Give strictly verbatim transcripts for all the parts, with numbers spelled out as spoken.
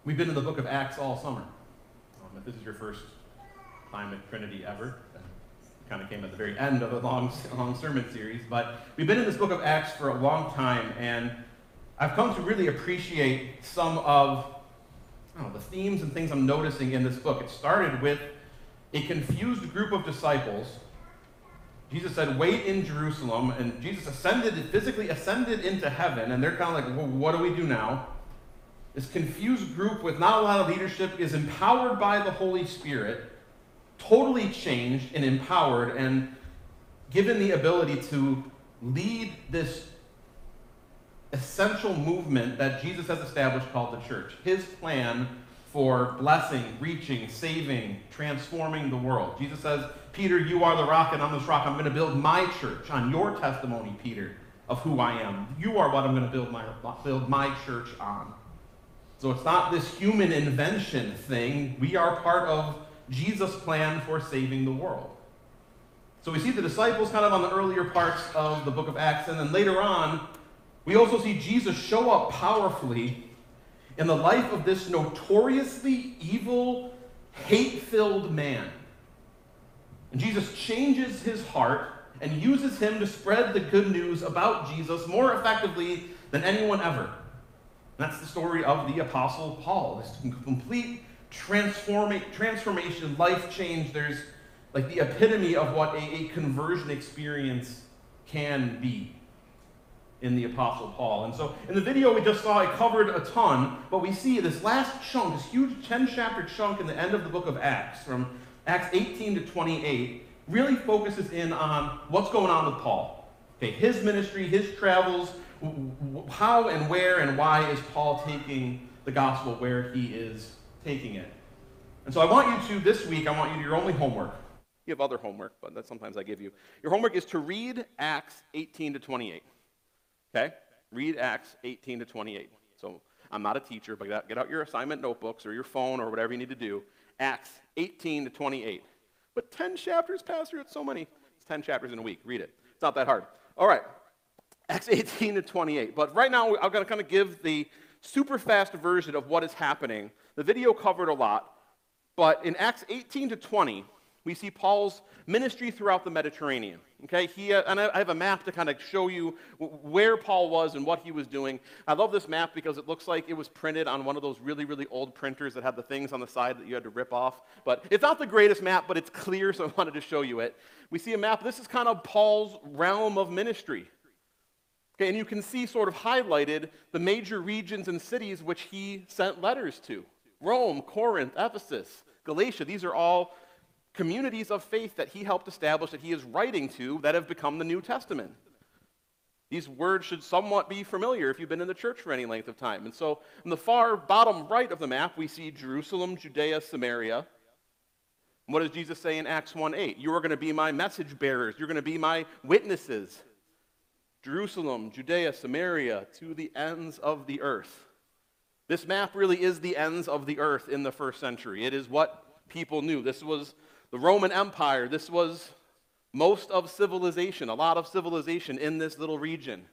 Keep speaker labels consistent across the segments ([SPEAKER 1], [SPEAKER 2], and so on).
[SPEAKER 1] We've been in the book of Acts all summer. Um, if this is your first time at Trinity ever, then it kind of came at the very end of a long, long sermon series. But we've been in this book of Acts for a long time, and I've come to really appreciate some of I don't know, the themes and things I'm noticing in this book. It started with a confused group of disciples. Jesus said, wait in Jerusalem, and Jesus ascended, physically ascended into heaven, and they're kind of like, well, what do we do now? This confused group with not a lot of leadership is empowered by the Holy Spirit, totally changed and empowered, and given the ability to lead this essential movement that Jesus has established called the church. His plan for blessing, reaching, saving, transforming the world. Jesus says, Peter, you are the rock, and on this rock I'm going to build my church, on your testimony, Peter, of who I am. You are what I'm going to build my, build my church on. So it's not this human invention thing. We are part of Jesus' plan for saving the world. So we see the disciples kind of on the earlier parts of the book of Acts, and then later on, we also see Jesus show up powerfully in the life of this notoriously evil, hate-filled man. And Jesus changes his heart and uses him to spread the good news about Jesus more effectively than anyone ever. And that's the story of the Apostle Paul, this complete transforma- transformation, life change. There's like the epitome of what a, a conversion experience can be in the Apostle Paul. And so in the video we just saw, it covered a ton, but we see this last chunk, this huge ten-chapter chunk in the end of the book of Acts, from Acts eighteen to twenty-eight, really focuses in on what's going on with Paul. Okay, his ministry, his travels, how and where and why is Paul taking the gospel where he is taking it. And so I want you to, this week, I want you to do your only homework. You have other homework, but that sometimes I give you. Your homework is to read Acts eighteen to twenty-eight. Okay? Read Acts eighteen to twenty-eight. So I'm not a teacher, but get out your assignment notebooks or your phone or whatever you need to do. Acts eighteen to twenty-eight. But ten chapters, Pastor? It's so many. It's ten chapters in a week. Read it. It's not that hard. All right. Acts eighteen to twenty-eight. But right now, I'm going to kind of give the super fast version of what is happening. The video covered a lot. But in Acts eighteen to twenty, we see Paul's ministry throughout the Mediterranean. Okay, he uh, and I, I have a map to kind of show you w- where Paul was and what he was doing. I love this map because it looks like it was printed on one of those really, really old printers that had the things on the side that you had to rip off. But it's not the greatest map, but it's clear, so I wanted to show you it. We see a map. This is kind of Paul's realm of ministry. Okay, and you can see sort of highlighted the major regions and cities which he sent letters to. Rome, Corinth, Ephesus, Galatia. These are all communities of faith that he helped establish, that he is writing to, that have become the New Testament. These words should somewhat be familiar if you've been in the church for any length of time. And so on the far bottom right of the map, we see Jerusalem, Judea, Samaria. What does Jesus say in Acts one eight? You are going to be my message bearers. You're going to be my witnesses. Jerusalem, Judea, Samaria, to the ends of the earth. This map really is the ends of the earth in the first century. It is what people knew. This was the Roman Empire. This was most of civilization, a lot of civilization in this little region.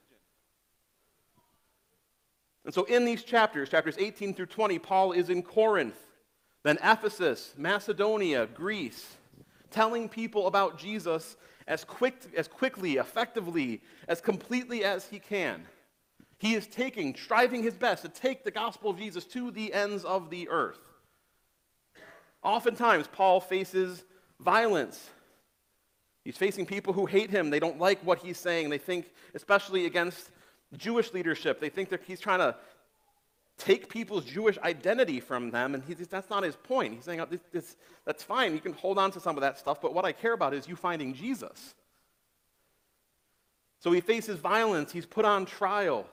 [SPEAKER 1] And so in these chapters, chapters eighteen through twenty, Paul is in Corinth, then Ephesus, Macedonia, Greece, telling people about Jesus as quick, as quickly, effectively, as completely as he can. He is taking, striving his best to take the gospel of Jesus to the ends of the earth. Oftentimes, Paul faces violence. He's facing people who hate him. They don't like what he's saying. They think, especially against Jewish leadership, they think that he's trying to take people's Jewish identity from them, and he's, that's not his point. He's saying, oh, this, this, that's fine, you can hold on to some of that stuff, but what I care about is you finding Jesus. So he faces violence. He's put on trial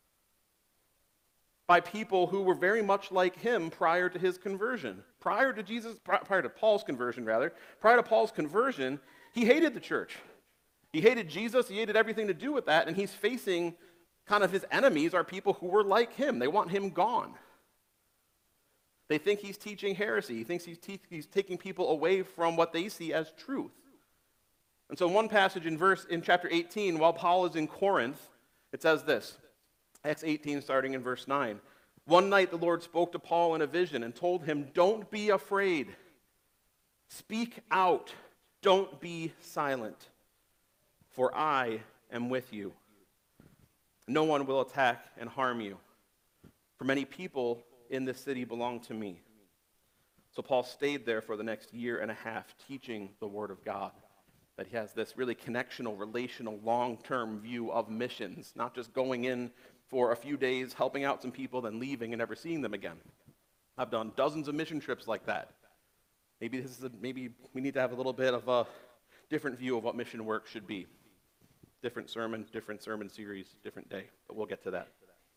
[SPEAKER 1] by people who were very much like him prior to his conversion. Prior to Jesus, prior to Paul's conversion, rather, prior to Paul's conversion, he hated the church. He hated Jesus, he hated everything to do with that, and he's facing kind of his enemies are people who were like him. They want him gone. They think he's teaching heresy. He thinks he's, te- he's taking people away from what they see as truth. And so in one passage in verse in chapter eighteen, while Paul is in Corinth, it says this, Acts eighteen starting in verse nine. One night the Lord spoke to Paul in a vision and told him, "Don't be afraid. Speak out. Don't be silent, for I am with you. No one will attack and harm you, for many people in this city belong to me." So Paul stayed there for the next year and a half teaching the Word of God. That he has this really connectional, relational, long-term view of missions, not just going in for a few days, helping out some people, then leaving and never seeing them again. I've done dozens of mission trips like that. Maybe this is a, maybe we need to have a little bit of a different view of what mission work should be. Different sermon, different sermon series, different day, but we'll get to that.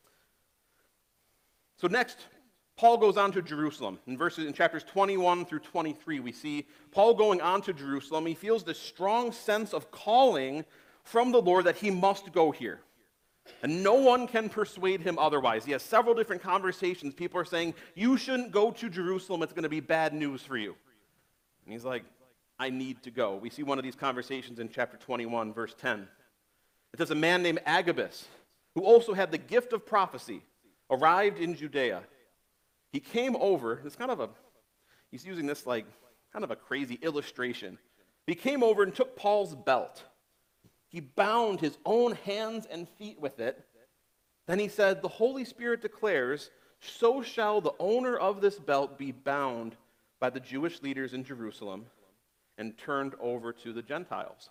[SPEAKER 1] So next, Paul goes on to Jerusalem. In verses in chapters twenty-one through twenty-three, we see Paul going on to Jerusalem. He feels this strong sense of calling from the Lord that he must go here. And no one can persuade him otherwise. He has several different conversations. People are saying, "You shouldn't go to Jerusalem. It's going to be bad news for you." And he's like, "I need to go." We see one of these conversations in chapter twenty-one, verse ten. It says, "A man named Agabus, who also had the gift of prophecy, arrived in Judea. He came over," it's kind of a, he's using this like kind of a crazy illustration. He came over and took Paul's belt. He bound his own hands and feet with it. Then he said, "The Holy Spirit declares, so shall the owner of this belt be bound by the Jewish leaders in Jerusalem and turned over to the Gentiles."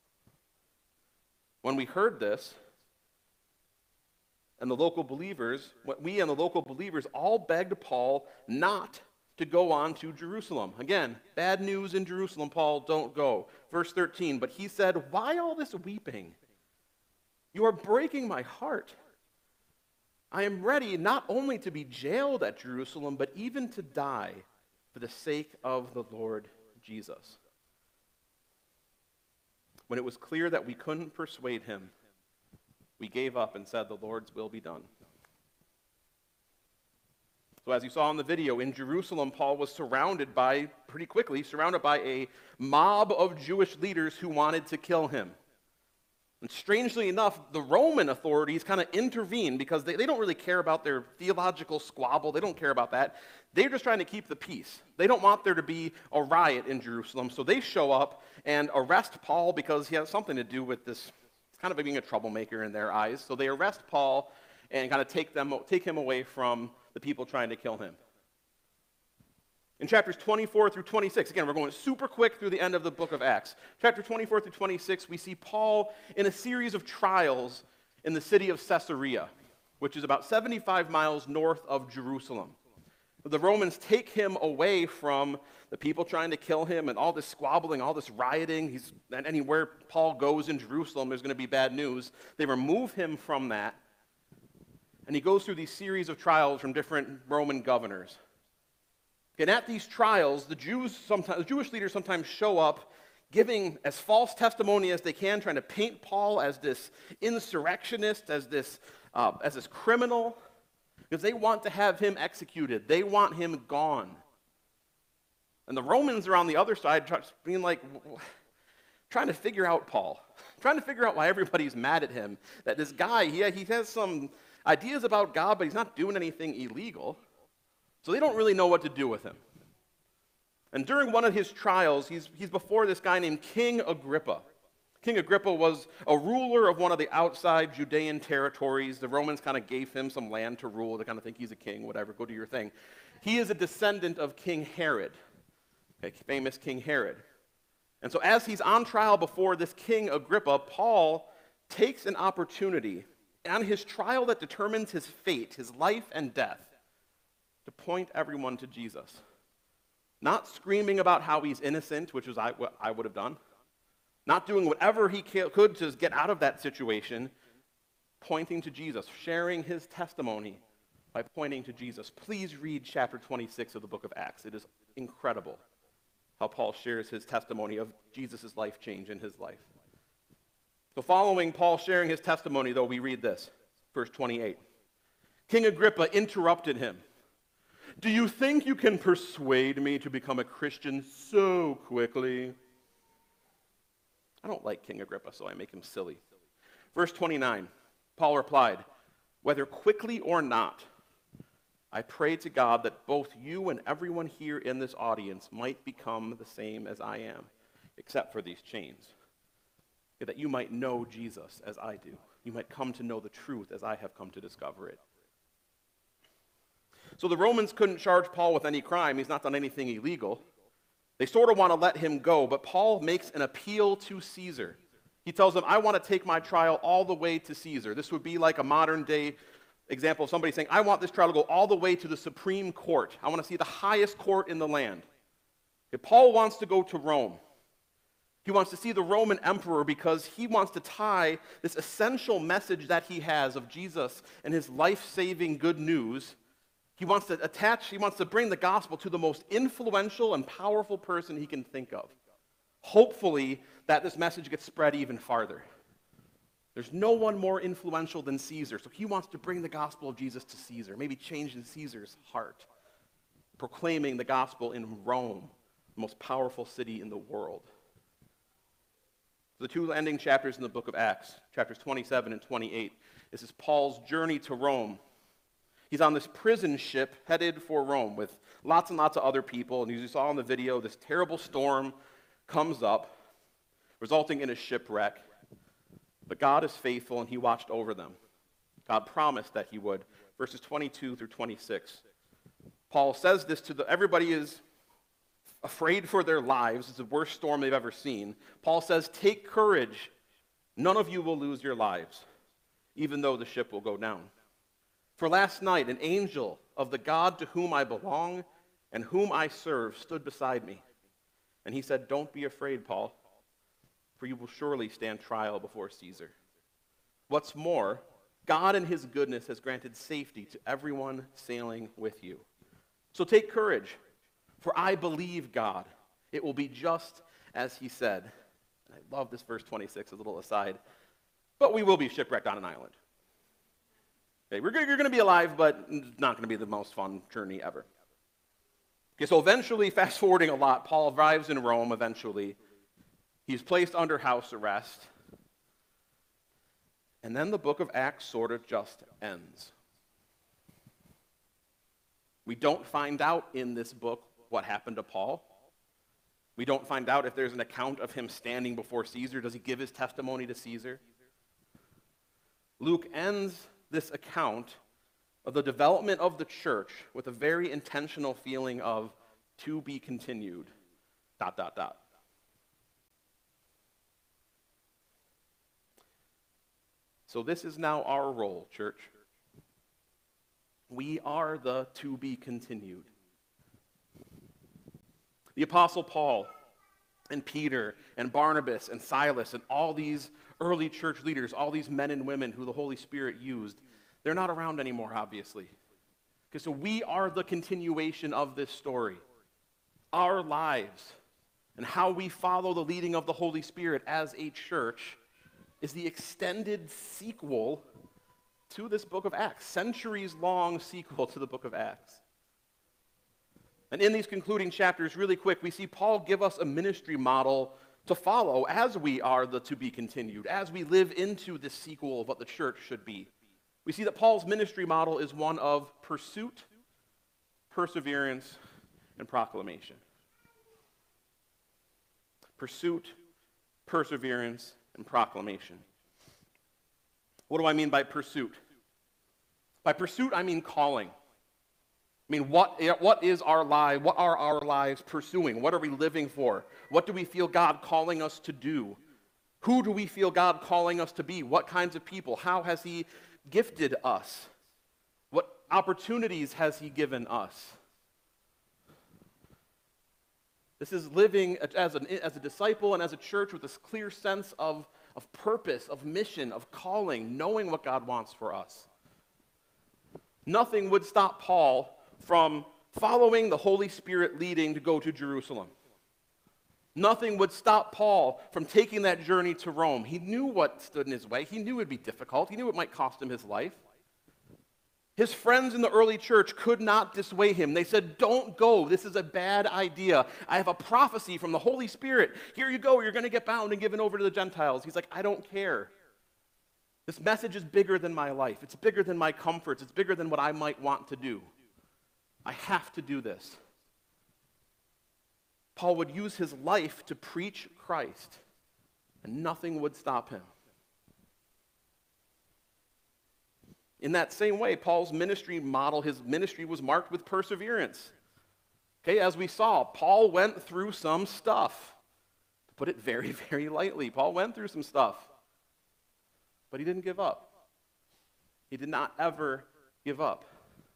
[SPEAKER 1] When we heard this, and the local believers, we and the local believers all begged Paul not to go on to Jerusalem. Again, bad news in Jerusalem, Paul, don't go. Verse thirteen, "But he said, 'Why all this weeping? You are breaking my heart. I am ready not only to be jailed at Jerusalem, but even to die for the sake of the Lord Jesus.' When it was clear that we couldn't persuade him, we gave up and said, 'The Lord's will be done.'" So as you saw in the video, in Jerusalem, Paul was surrounded by, pretty quickly, surrounded by a mob of Jewish leaders who wanted to kill him. And strangely enough, the Roman authorities kind of intervene because they, they don't really care about their theological squabble. They don't care about that. They're just trying to keep the peace. They don't want there to be a riot in Jerusalem. So they show up and arrest Paul because he has something to do with this kind of being a troublemaker in their eyes. So they arrest Paul and kind of take them, take him away from the people trying to kill him. In chapters twenty-four through twenty-six, again, we're going super quick through the end of the book of Acts. Chapter twenty-four through twenty-six, we see Paul in a series of trials in the city of Caesarea, which is about seventy-five miles north of Jerusalem. The Romans take him away from the people trying to kill him and all this squabbling, all this rioting. He's, and anywhere Paul goes in Jerusalem, there's going to be bad news. They remove him from that, and he goes through these series of trials from different Roman governors. And at these trials, the Jews sometimes, the Jewish leaders sometimes show up giving as false testimony as they can, trying to paint Paul as this insurrectionist, as this, uh, as this criminal, because they want to have him executed. They want him gone. And the Romans are on the other side, being like, trying to figure out Paul, trying to figure out why everybody's mad at him. That this guy, he, he has some ideas about God, but he's not doing anything illegal. So they don't really know what to do with him. And during one of his trials, he's, he's before this guy named King Agrippa. King Agrippa was a ruler of one of the outside Judean territories. The Romans kind of gave him some land to rule. They kind of think he's a king, whatever, go do your thing. He is a descendant of King Herod, okay, famous King Herod. And so as he's on trial before this King Agrippa, Paul takes an opportunity on his trial that determines his fate, his life and death, to point everyone to Jesus. Not screaming about how he's innocent, which is what I would have done. Not doing whatever he could to get out of that situation. Pointing to Jesus, sharing his testimony by pointing to Jesus. Please read chapter twenty-six of the book of Acts. It is incredible how Paul shares his testimony of Jesus' life change in his life. So following Paul sharing his testimony, though, we read this, verse twenty-eight. King Agrippa interrupted him. "Do you think you can persuade me to become a Christian so quickly?" I don't like King Agrippa, so I make him silly. Verse twenty-nine, Paul replied, "Whether quickly or not, I pray to God that both you and everyone here in this audience might become the same as I am, except for these chains. That you might know Jesus as I do. You might come to know the truth as I have come to discover it. So the Romans couldn't charge Paul with any crime. He's not done anything illegal. They sort of want to let him go, but Paul makes an appeal to Caesar. He tells them, I want to take my trial all the way to Caesar. This would be like a modern day example of somebody saying, I want this trial to go all the way to the Supreme Court. I want to see the highest court in the land. Okay, Paul wants to go to Rome. He wants to see the Roman emperor because he wants to tie this essential message that he has of Jesus and his life-saving good news. He wants to attach, he wants to bring the gospel to the most influential and powerful person he can think of. Hopefully that this message gets spread even farther. There's no one more influential than Caesar, so he wants to bring the gospel of Jesus to Caesar, maybe change in Caesar's heart, proclaiming the gospel in Rome, the most powerful city in the world. The two ending chapters in the book of Acts, chapters twenty-seven and twenty-eight, this is Paul's journey to Rome. He's on this prison ship headed for Rome with lots and lots of other people, and as you saw in the video, this terrible storm comes up, resulting in a shipwreck. But God is faithful, and he watched over them. God promised that he would. Verses twenty-two through twenty-six. Paul says this to the, everybody is afraid for their lives. It's the worst storm they've ever seen. Paul says, take courage. None of you will lose your lives, even though the ship will go down. For last night, an angel of the God to whom I belong and whom I serve stood beside me. And he said, don't be afraid, Paul, for you will surely stand trial before Caesar. What's more, God in his goodness has granted safety to everyone sailing with you. So take courage, for I believe God. It will be just as he said. And I love this verse twenty-six, a little aside. But we will be shipwrecked on an island. Okay, we're, you're going to be alive, but it's not going to be the most fun journey ever. Okay, so eventually, fast forwarding a lot, Paul arrives in Rome eventually. He's placed under house arrest. And then the book of Acts sort of just ends. We don't find out in this book what happened to Paul. We don't find out if there's an account of him standing before Caesar. Does he give his testimony to Caesar? Luke ends this account of the development of the church with a very intentional feeling of to be continued, dot, dot, dot. So this is now our role, church. We are the to be continued. The Apostle Paul and Peter and Barnabas and Silas and all these early church leaders, all these men and women who the Holy Spirit used, they're not around anymore, obviously. Okay, so we are the continuation of this story. Our lives and how we follow the leading of the Holy Spirit as a church is the extended sequel to this book of Acts, centuries-long sequel to the book of Acts. And in these concluding chapters, really quick, we see Paul give us a ministry model to follow as we are the to be continued, as we live into this sequel of what the church should be. We see that Paul's ministry model is one of pursuit, perseverance, and proclamation. Pursuit, perseverance, and proclamation. What do I mean by pursuit? By pursuit, I mean calling. I mean, what, what is our life? What are our lives pursuing? What are we living for? What do we feel God calling us to do? Who do we feel God calling us to be? What kinds of people? How has he gifted us? What opportunities has he given us? This is living as, an, as a disciple and as a church with this clear sense of, of purpose, of mission, of calling, knowing what God wants for us. Nothing would stop Paul from following the Holy Spirit leading to go to Jerusalem. Nothing would stop Paul from taking that journey to Rome. He knew what stood in his way. He knew it would be difficult. He knew it might cost him his life. His friends in the early church could not dissuade him. They said, don't go. This is a bad idea. I have a prophecy from the Holy Spirit. Here you go. You're going to get bound and given over to the Gentiles. He's like, I don't care. This message is bigger than my life. It's bigger than my comforts. It's bigger than what I might want to do. I have to do this. Paul would use his life to preach Christ, and nothing would stop him. In that same way, Paul's ministry model, his ministry was marked with perseverance. Okay, as we saw, Paul went through some stuff. To put it very, very lightly, Paul went through some stuff. But he didn't give up. He did not ever give up.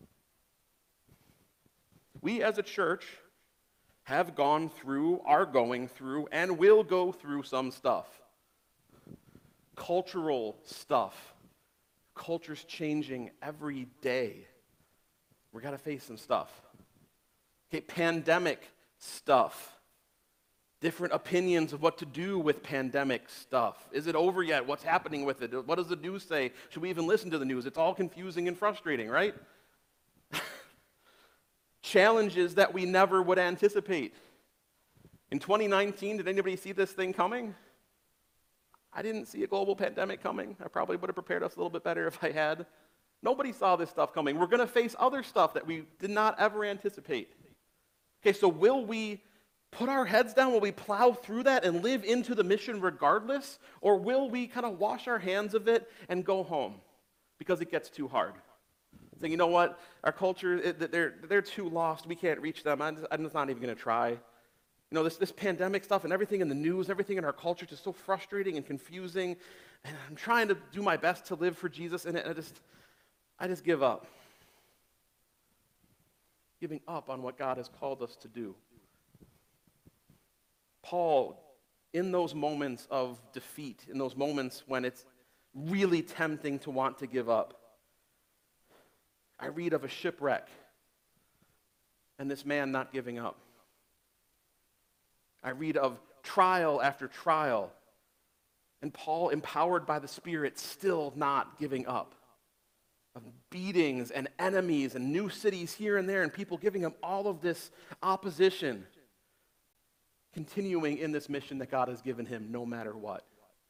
[SPEAKER 1] We as a church have gone through, are going through, and will go through some stuff. Cultural stuff. Culture's changing every day. We've got to face some stuff. Okay, pandemic stuff. Different opinions of what to do with pandemic stuff. Is it over yet? What's happening with it? What does the news say? Should we even listen to the news? It's all confusing and frustrating, right? Challenges that we never would anticipate. In twenty nineteen, did anybody see this thing coming? I didn't see a global pandemic coming. I probably would have prepared us a little bit better if I had. Nobody saw this stuff coming. We're going to face other stuff that we did not ever anticipate. Okay, so will we put our heads down? Will we plow through that and live into the mission regardless? Or will we kind of wash our hands of it and go home because it gets too hard? Saying, you know what, our culture, they're, they're too lost. We can't reach them. I'm just, I'm just not even going to try. You know, this, this pandemic stuff and everything in the news, everything in our culture is just so frustrating and confusing. And I'm trying to do my best to live for Jesus, and I just, I just give up. Giving up on what God has called us to do. Paul, in those moments of defeat, in those moments when it's really tempting to want to give up, I read of a shipwreck and this man not giving up. I read of trial after trial and Paul, empowered by the Spirit, still not giving up. Of beatings and enemies and new cities here and there and people giving him all of this opposition, continuing in this mission that God has given him no matter what.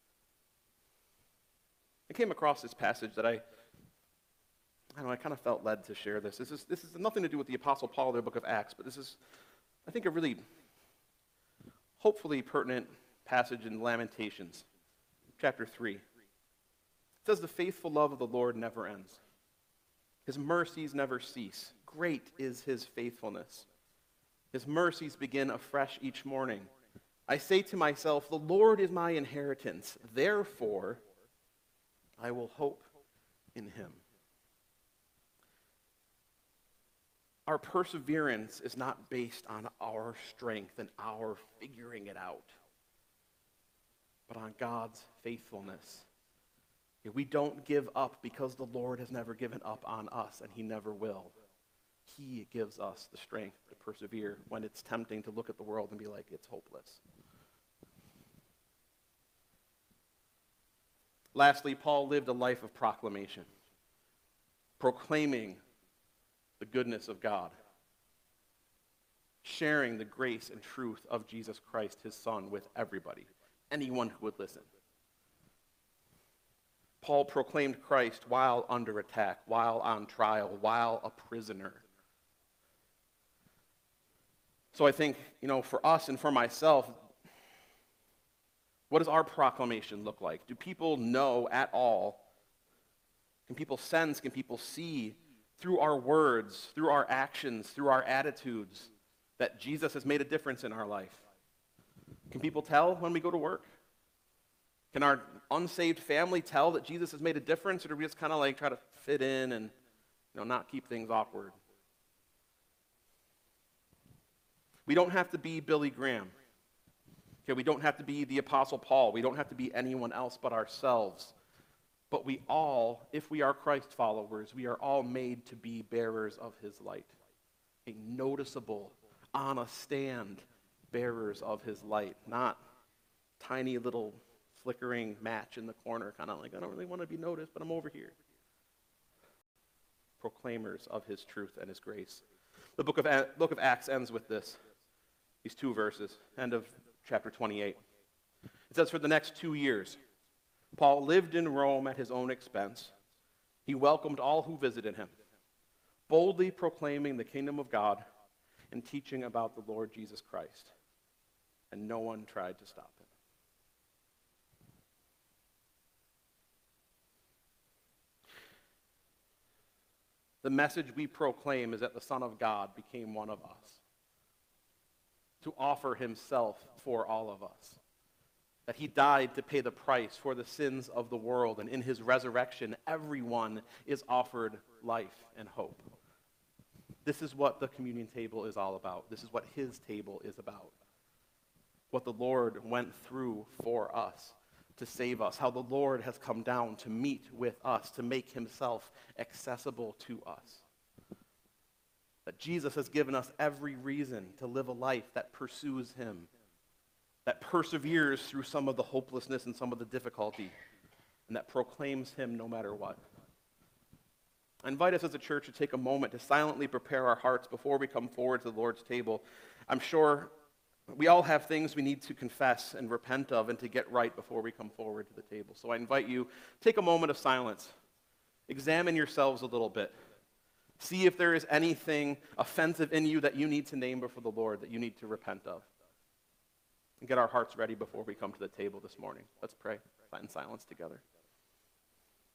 [SPEAKER 1] I came across this passage that I, I don't know, I kind of felt led to share this. This is, this is nothing to do with the Apostle Paul or the book of Acts, but this is, I think, a really, hopefully pertinent passage in Lamentations, chapter three. It says, "The faithful love of the Lord never ends. His mercies never cease. Great is his faithfulness. His mercies begin afresh each morning. I say to myself, the Lord is my inheritance. Therefore, I will hope in him." Our perseverance is not based on our strength and our figuring it out, but on God's faithfulness. We don't give up because the Lord has never given up on us, and he never will. He gives us the strength to persevere when it's tempting to look at the world and be like, it's hopeless. Lastly, Paul lived a life of proclamation, proclaiming the goodness of God, sharing the grace and truth of Jesus Christ, his Son, with everybody, anyone who would listen. Paul proclaimed Christ while under attack, while on trial, while a prisoner. So I think, you know, for us and for myself, what does our proclamation look like? Do people know at all? Can people sense, can people see through our words, through our actions, through our attitudes, that Jesus has made a difference in our life? Can people tell when we go to work? Can our unsaved family tell that Jesus has made a difference, or do we just kind of like try to fit in and, you know, not keep things awkward? We don't have to be Billy Graham. Okay, we don't have to be the Apostle Paul. We don't have to be anyone else but ourselves. But we all, if we are Christ followers, we are all made to be bearers of his light. A noticeable, on a stand, bearers of his light. Not tiny little flickering match in the corner, kind of like, I don't really want to be noticed, but I'm over here. Proclaimers of his truth and his grace. The book of, book of Acts ends with this. These two verses, end of chapter twenty-eight. It says, "For the next two years, Paul lived in Rome at his own expense. He welcomed all who visited him. boldly proclaiming the kingdom of God and teaching about the Lord Jesus Christ. And no one tried to stop him. The message we proclaim is that the Son of God became one of us, to offer himself for all of us, that he died to pay the price for the sins of the world, and in his resurrection, everyone is offered life and hope. This is what the communion table is all about. This is what his table is about. What the Lord went through for us to save us, how the Lord has come down to meet with us, to make himself accessible to us. That Jesus has given us every reason to live a life that pursues him, that perseveres through some of the hopelessness and some of the difficulty, and that proclaims him no matter what. I invite us as a church to take a moment to silently prepare our hearts before we come forward to the Lord's table. I'm sure we all have things we need to confess and repent of and to get right before we come forward to the table. So I invite you, take a moment of silence. Examine yourselves a little bit. See if there is anything offensive in you that you need to name before the Lord, that you need to repent of. And get our hearts ready before we come to the table this morning. Let's pray in silence together.